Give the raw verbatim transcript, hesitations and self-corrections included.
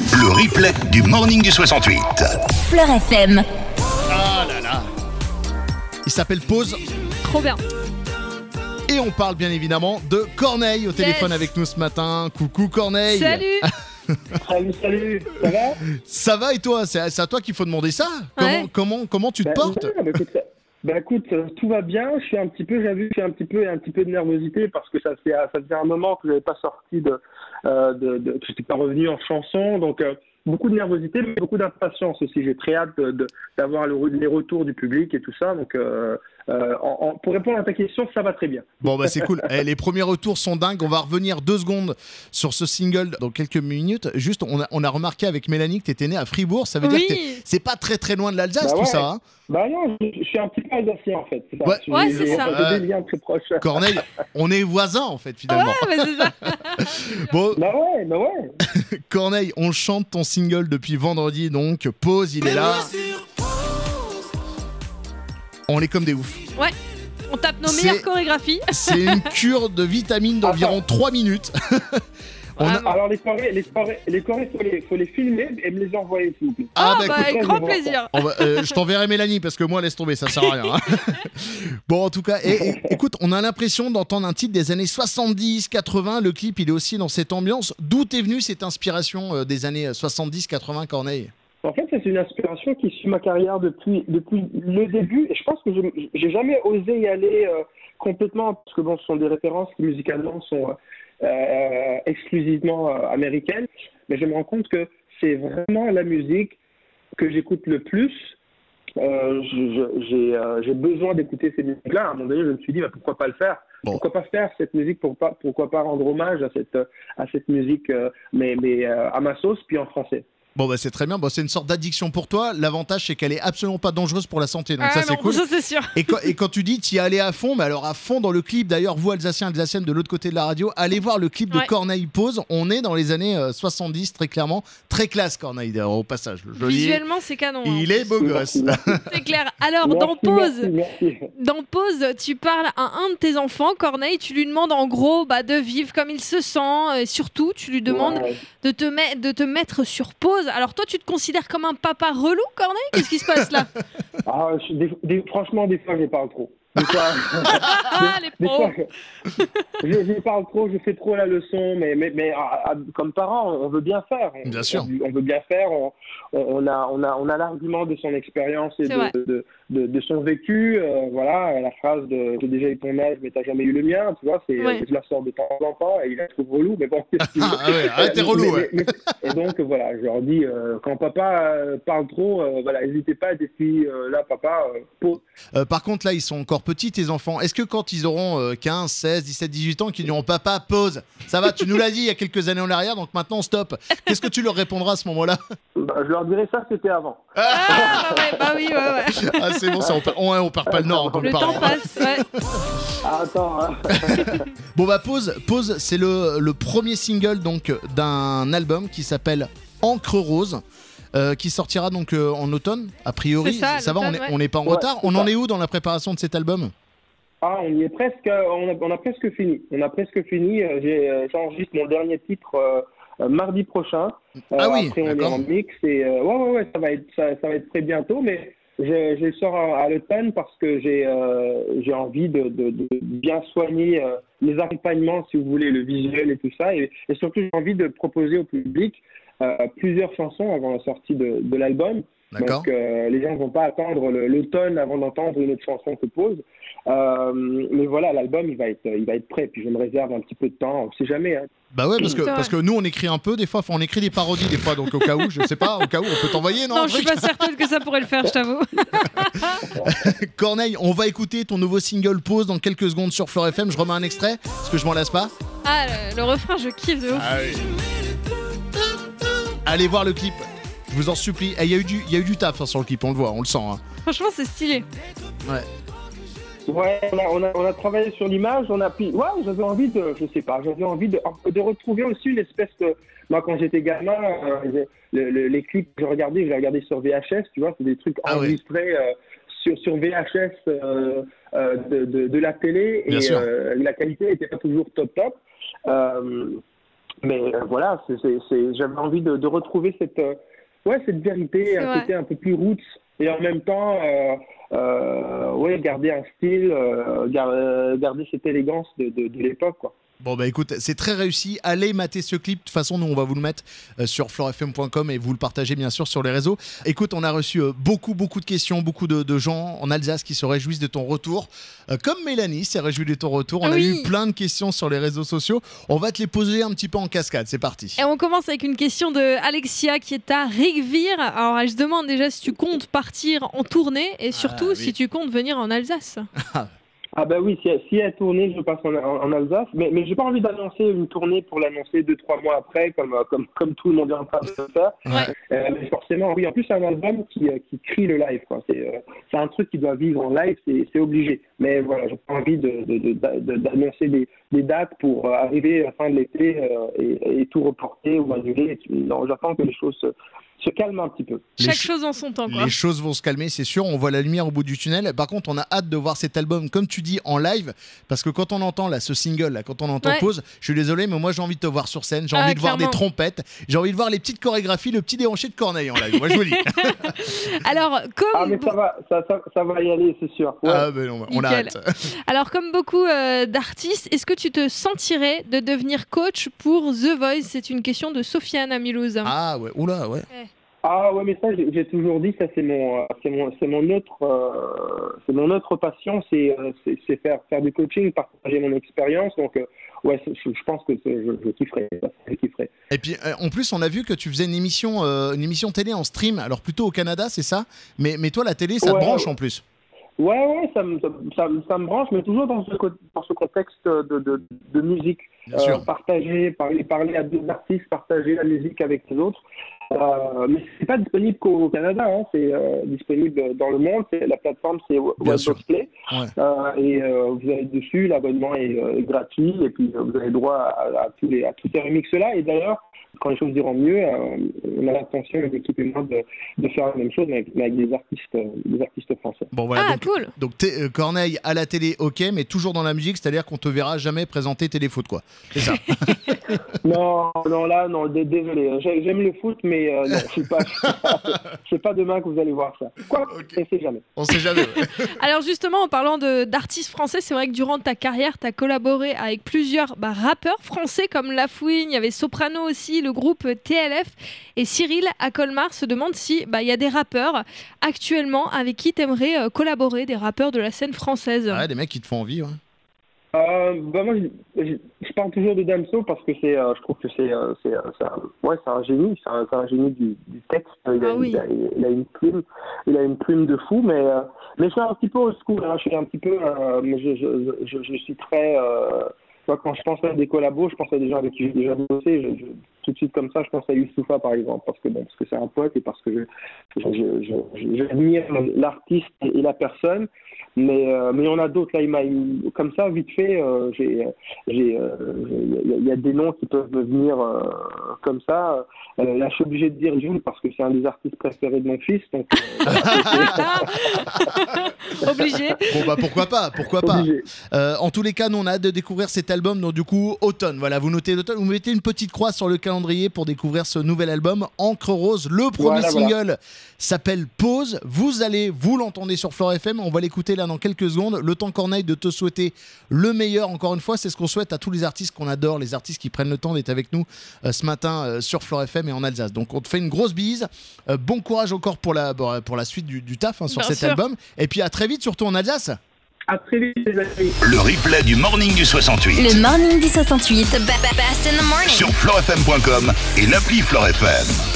Le replay du Morning du soixante-huit. Fleur F M. Ah là là. Il s'appelle Pause. Trop bien. Et on parle bien évidemment de Corneille au téléphone Yes. avec nous ce matin. Coucou Corneille. Salut. Salut, salut, ça va? Ça va et toi? C'est à, c'est à toi qu'il faut demander ça. Comment, Ouais. comment, comment tu te Bah, portes? ouais, bah, écoute, ça- bah, écoute, euh, tout va bien. Je suis un petit peu, j'avoue, je suis un petit peu, un petit peu de nervosité parce que ça fait, ça faisait un moment que j'avais pas sorti de, euh, de, de que j'étais pas revenu en chanson, donc euh, beaucoup de nervosité, mais beaucoup d'impatience aussi. J'ai très hâte de, de- d'avoir le, les retours du public et tout ça. Donc, euh, euh, en, en- pour répondre à ta question, ça va très bien. Bon bah c'est cool. Eh, les premiers retours sont dingues. On va revenir deux secondes sur ce single dans quelques minutes. Juste, on a, on a remarqué avec Mélanie que tu étais née à Fribourg. Ça veut dire Oui. que t'es- c'est pas très très loin de l'Alsace Bah tout ouais. ça. Hein. Bah non, je, je suis un petit peu alsacien en fait. C'est ça. Ouais. J'ai- Ouais, c'est j'ai- ça. J'ai des liens très proches. Corneille, on est voisins en fait finalement. Ouais, mais c'est ça. Bon, Bah ouais, bah ouais. Corneille, on chante ton single depuis vendredi donc. Pause, il est là. On est comme des oufs. Ouais. On tape nos C'est- meilleures chorégraphies. C'est une cure de vitamines d'environ trois minutes. On a- Vraiment. Alors les chorés, les chorés, les chorés, faut les, faut les filmer et me les envoyer s'il vous plaît. Ah, bah, bah, écoute, avec très grand important. plaisir. on va- euh, je t'enverrai Mélanie parce que moi laisse tomber, ça sert à rien. hein. Bon en tout cas, et- et- écoute, on a l'impression d'entendre un titre des années soixante-dix quatre-vingts. Le clip il est aussi dans cette ambiance. D'où t'es venue cette inspiration euh, des années soixante-dix quatre-vingts, Corneille? En fait, c'est une inspiration qui suit ma carrière depuis, depuis le début. Et je pense que je j'ai jamais osé y aller euh, complètement, parce que bon, ce sont des références qui musicalement sont euh, exclusivement euh, américaines. Mais je me rends compte que c'est vraiment la musique que j'écoute le plus. Euh, je- je- j'ai euh, j'ai besoin d'écouter ces musiques-là. À un moment donné, je me suis dit, bah, pourquoi pas le faire? Bon. Pourquoi pas faire cette musique? Pourquoi pas, pourquoi pas rendre hommage à cette, à cette musique, euh, mais, mais euh, à ma sauce, puis en français. Bon bah c'est très bien, bon, c'est une sorte d'addiction pour toi. L'avantage c'est qu'elle est absolument pas dangereuse pour la santé, donc Ah, ça c'est non, cool. ça c'est sûr. Et quand, et quand tu dis t'y allais à fond, mais alors à fond dans le clip, d'ailleurs vous Alsaciens, Alsaciennes de l'autre côté de la radio, allez voir le clip de Ouais. Corneille Pause, on est dans les années euh, soixante-dix très clairement, très classe Corneille d'ailleurs au passage, le joli. Visuellement, c'est canon. hein. Il est beau gosse. Merci, merci. C'est clair. Alors, dans Merci, Pause, merci, merci. dans Pause, tu parles à un de tes enfants, Corneille. Tu lui demandes en gros bah, de vivre comme il se sent. Et surtout, tu lui demandes Ouais. de, te met- de te mettre sur pause. Alors, toi, tu te considères comme un papa relou, Corneille? Qu'est-ce qui se passe là? Ah, je- des- des- franchement, des fois, je parle trop. Des fois, Ah, les des pros. fois, je, je- je parle trop, je fais trop la leçon, mais, mais, mais ah, ah, comme parents, on veut bien faire. On, Bien sûr. On, on veut bien faire. On, on- on a, on a, on a l'argument de son expérience et C'est vrai. de, de, de, de son vécu. euh, voilà, la phrase de j'ai déjà eu ton âge, mais t'as jamais eu le mien. Tu vois, c'est, Ouais. je la sors de temps en temps et il la trouve relou, mais bon. qu'est-ce qu'il veut. Ah ouais, ah, t'es relou, Mais- ouais. mais- mais- et donc voilà, je leur dis euh, quand papa euh, parle trop, euh, voilà, n'hésitez pas à des filles euh, là, papa, euh, pause. Euh, par contre là ils sont encore petits tes enfants, est-ce que quand ils auront euh, quinze, seize, dix-sept, dix-huit ans, qu'ils diront papa pause, ça va, tu nous l'as dit il y a quelques années en arrière, donc maintenant stop, qu'est-ce que tu leur répondras à ce moment-là? Bah, je leur dirais ça, c'était avant. Ah, ouais, bah oui, ouais, ouais. Ah c'est bon ça, on perd, on, on perd pas le nord en tant que Le parents. temps passe, ouais. Ah, attends, hein. Bon bah Pause, Pause c'est le, le premier single donc d'un album qui s'appelle Encre Rose, euh, qui sortira donc euh, en automne a priori. C'est ça, va, on l'automne, est- ouais. on n'est pas en Ouais, retard. c'est On en ça. est où dans la préparation de cet album? Ah, on y est presque, on a, on a presque fini. On a presque fini. euh, J'ai, euh, j'enregistre mon dernier titre euh, euh, mardi prochain. Euh, Ah oui, après, on est d'accord. en mix et euh, ouais, ouais, ouais, ça va être, ça, ça va être très bientôt, mais je, je le sors à, à l'automne parce que j'ai, euh, j'ai envie de, de, de bien soigner euh, les accompagnements, si vous voulez, le visuel et tout ça, et, et surtout j'ai envie de proposer au public euh, plusieurs chansons avant la sortie de, de l'album. D'accord. Donc euh, les gens ne vont pas attendre le- l'automne avant d'entendre une autre chanson que Pause. Euh, mais voilà, l'album il va être, il va être prêt. Puis je me réserve un petit peu de temps. On sait jamais. Hein. Bah ouais, parce que, C'est vrai. parce que nous on écrit un peu des fois, enfin, on écrit des parodies des fois, donc au cas où, je sais pas, au cas où on peut t'envoyer, non, Non, un je suis truc pas certaine que ça pourrait le faire, je t'avoue. Corneille, on va écouter ton nouveau single Pause dans quelques secondes sur Fleur F M. Je remets un extrait parce que je m'en lasse pas. Ah, le, le refrain, je kiffe de ouf. Allez voir le clip, je vous en supplie. Eh, Il y a eu du, il y a eu du taf hein, sur le clip, on le voit, on le sent. hein. Franchement, c'est stylé. Ouais. Ouais, on a, on a, on a travaillé sur l'image. On a pris. Ouais, j'avais envie de, je sais pas, j'avais envie de, de retrouver aussi une espèce de. Moi, quand j'étais gamin, euh, le- le- les clips que je regardais, je les regardais sur V H S. Tu vois, c'est des trucs Ah ouais. enregistrés euh, sur, sur V H S euh, euh, de, de, de la télé Bien et sûr. euh, la qualité n'était pas toujours top top. Euh, mais euh, voilà, c'est, c'est, c'est, j'avais envie de, de retrouver cette, euh, ouais, cette vérité, C'est un vrai. côté un peu plus roots, et en même temps, euh, euh, ouais, garder un style, euh, gar- garder cette élégance de, de, de l'époque, quoi. Bon bah écoute, c'est très réussi. Allez mater ce clip. De toute façon, nous on va vous le mettre euh, sur flore f m point com et vous le partagez bien sûr sur les réseaux. Écoute, on a reçu euh, beaucoup beaucoup de questions, beaucoup de, de gens en Alsace qui se réjouissent de ton retour. Euh, comme Mélanie s'est réjouie de ton retour. On Oui. a eu plein de questions sur les réseaux sociaux. On va te les poser un petit peu en cascade. C'est parti. Et on commence avec une question de Alexia qui est à Rigvir. Alors elle se demande déjà si tu comptes partir en tournée et surtout oui. si tu comptes venir en Alsace. Ah bah oui, si, si elle tournée, je passe en, en, en Alsace, mais, mais j'ai pas envie d'annoncer une tournée pour l'annoncer deux, trois mois après, comme, comme, comme tout le monde est en train de le faire. Ouais. Euh, mais forcément, oui, en plus c'est un album qui, euh, qui crie le live, quoi. C'est, euh, c'est un truc qui doit vivre en live, c'est, c'est obligé. Mais voilà, j'ai pas envie de, de, de, de, d'annoncer des, des dates pour euh, arriver à la fin de l'été euh, et, et tout reporter ou annuler. Non, j'attends que les choses se, se calment un petit peu. Les Chaque ch- chose en son temps, quoi. Les choses vont se calmer, c'est sûr. On voit la lumière au bout du tunnel. Par contre, on a hâte de voir cet album, comme tu dis, en live. Parce que quand on entend là, ce single, là, quand on entend Ouais. Pause, je suis désolé, mais moi j'ai envie de te voir sur scène. J'ai Ah, envie de voir clairement. des trompettes. J'ai envie de voir les petites chorégraphies, le petit déhanché de Corneille en live. Moi je vous le dis. Alors comme Ah mais ça va, ça, ça, ça va y aller, c'est sûr. Ouais. Ah, ben non, on a Nickel. hâte. Alors, comme beaucoup euh, d'artistes, est-ce que tu te sentirais de devenir coach pour The Voice? C'est une question de Sofiane à Mulhouse. Ah ouais, oula, ouais. Ah ouais, mais ça, j'ai, j'ai toujours dit, ça c'est mon, euh, c'est mon, c'est mon autre, euh, c'est mon autre passion, c'est, euh, c'est, c'est faire, faire du coaching, partager mon expérience. Donc, euh, ouais, c'est- je, je pense que c'est- je, je kifferais, je kifferais. Et puis euh, en plus, on a vu que tu faisais une émission, euh, une émission télé en stream. Alors plutôt au Canada, c'est ça. Mais, mais toi, la télé, ça Ouais, te branche ouais. en plus. Ouais, ouais, ça me, ça, ça, me- ça me branche, mais toujours dans ce, co- dans ce contexte de, de, de musique. Bien sûr. Partager, parler, parler à d'autres artistes, partager la musique avec les autres. Euh, mais c'est pas disponible qu'au Canada, hein, c'est euh, disponible dans le monde. C'est, la plateforme, c'est Bien sûr. Webbox Play. Ouais. Euh, et euh, vous avez dessus, l'abonnement est, euh, est gratuit, et puis euh, vous avez droit à, à tous, les, à tous ces remixes-là. Et d'ailleurs, quand les choses iront mieux, euh, on a l'intention, l'équipe et moi, de, de faire la même chose, mais avec, mais avec des artistes, euh, des artistes français. Bon voilà. Ah, donc, cool. donc t'es, euh, Corneille à la télé, ok, mais toujours dans la musique, c'est-à-dire qu'on te verra jamais présenter Téléfoot, quoi. C'est ça. Non, non, là, non, d- désolé. J'ai- J'aime le foot, mais euh, non, c'est pas, c'est pas demain que vous allez voir ça. Quoi, Ok. on sait jamais. On sait jamais. ouais. Alors justement, en parlant de- d'artistes français, c'est vrai que durant ta carrière, tu as collaboré avec plusieurs bah, rappeurs français comme Lafouine, il y avait Soprano aussi, le groupe T L F. Et Cyril à Colmar se demande si bah, il y a des rappeurs actuellement avec qui tu aimerais collaborer, des rappeurs de la scène française. Ouais, des mecs qui te font envie, ouais. Euh, bah moi, je, je, je parle toujours de Damso parce que c'est, euh, je trouve que c'est, euh, c'est, euh, c'est, un, ouais, c'est un génie, c'est un, c'est un génie du, du texte. Il a, Ah oui. il, a, il a une plume, il a une plume de fou, mais, euh, mais je suis un petit peu old school. Hein, je suis un petit peu, euh, mais je, je, je, je suis très. Euh, tu vois, quand je pense à des collabos, je pense à des gens avec qui j'ai déjà bossé. Je, je, tout de suite comme ça, je pense à Youssoupha par exemple, parce que bon, parce que c'est un poète et parce que je, je, je, je, je, j'admire l'artiste et la personne. Mais euh, mais il y en a d'autres là. Il m'a il- comme ça vite fait. Euh, j'ai j'ai euh, il y, y a des noms qui peuvent me venir euh, comme ça. Euh, là, je suis obligé de dire Jules parce que c'est un des artistes préférés de mon fils. Donc euh, Obligé. Bon bah pourquoi pas, pourquoi pas. obligé. Euh, en tous les cas, nous on a hâte de découvrir cet album. Donc du coup, automne. Voilà, vous notez l'automne. Vous mettez une petite croix sur le calendrier pour découvrir ce nouvel album, Encre Rose. Le premier Voilà, single voilà. s'appelle Pause. Vous allez, vous l'entendez sur Flore F M. On va l'écouter là dans quelques secondes. Le temps, Corneille, de te souhaiter le meilleur. Encore une fois, c'est ce qu'on souhaite à tous les artistes qu'on adore, les artistes qui prennent le temps d'être avec nous euh, ce matin euh, sur Flore F M et en Alsace. Donc on te fait une grosse bise. Euh, bon courage encore pour la, pour la suite du, du taf hein, sur Bien cet sûr. album. Et puis à très vite, surtout en Alsace. À très vite les amis. Le replay du Morning du soixante-huit Le Morning du soixante-huit. The be- be- best in the morning. sur flore f m point com et l'appli Flore F M.